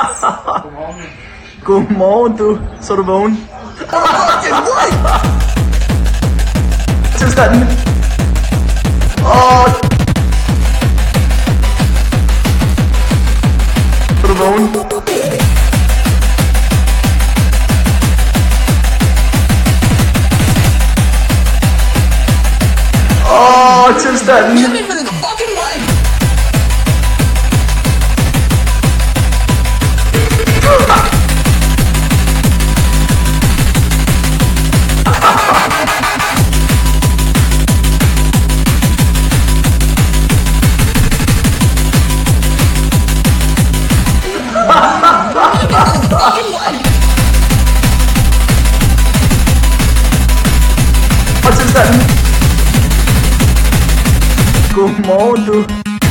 Godmorgen du, så er du vågen. Tilstanden. Så er du vågen. Tilstanden. Tilstanden. Godmorgen du.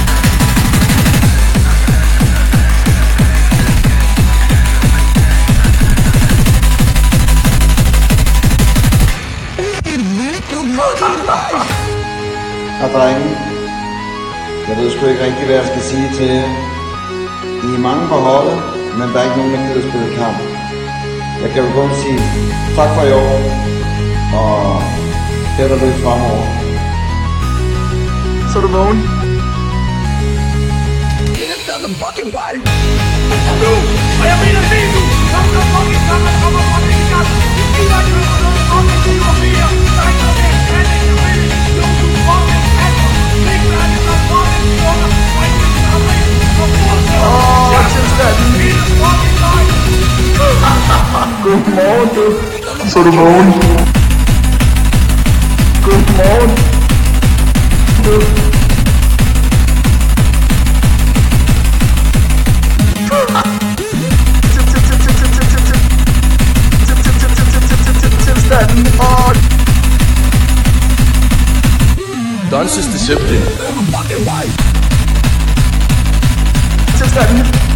Og drenge, jeg ved sgu ikke rigtig, hvad jeg skal sige til jer. I er mange på holdet, men der er ikke nogen, der gider spille kamp. Jeg kan jo kun sige tak for i år, og held og lykke fremover. Så er du vågen. Og jeg mener det nu. Kom nu, fucking sammen, kommer fucking i gang. Vi gider ikke høre noget fucking 7 og 4. Der er ikke noget mere. Han er ikke rigtig. Du fucking kasser. Ikke hvad er det, der fucking fucker. Og ikke det, der er rigtig. Og fortsætter. Tilstanden. Hele fucking løgn. Godmorgen du. Så er du vågen. Godmorgen du. Tilstanden. Dances discipline. Tilstanden.